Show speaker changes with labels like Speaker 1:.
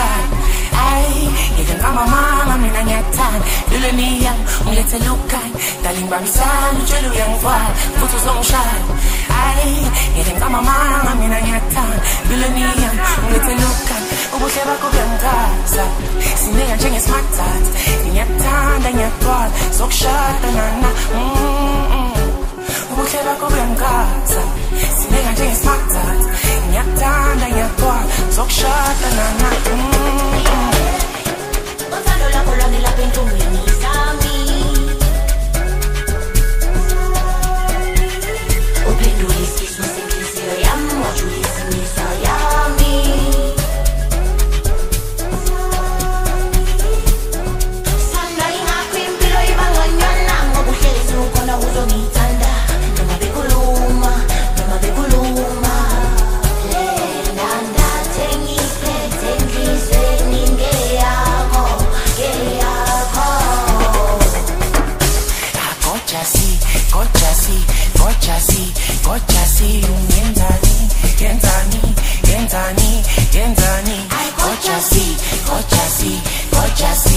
Speaker 1: shine. Ay, ngikengama mama mina ngiyakuthanda. Lule niya ungilethe lukani. Darling babisana utshela uyangifana futhi uzongishaya. Ay, ngikengama mama mina ngiyakuthanda. Lule niya ungilethe lukani. Ubuhle bakho buyangithatha. Sineka njenge-smart tat. Ngiyakuthanda ngiyakutwala sokushada nana. Ubuhle bakho buyangithatha. Sineka njenge-smart tat. Ngiyakuthanda ngiyakutwala sokushada nana.
Speaker 2: Uthando lakho lwangilapha enhlungwini zami. Uphendule isifiso senhliziyo yami, wajulisa imizwa yami. Sithanda ingakho impilo iba ngconywana, ngoba uhlezi ukhona uzongithanda. Noma bekhuluma, noma bekhuluma. Lena ndathe ngiphethe enhlizweni ngeyakho, ngeyakho.
Speaker 1: Gojasi, gojasi, gojasi, gojasi, yenzani, yenzani, yenzani, yenzani. Gojasi, gojasi, gojasi.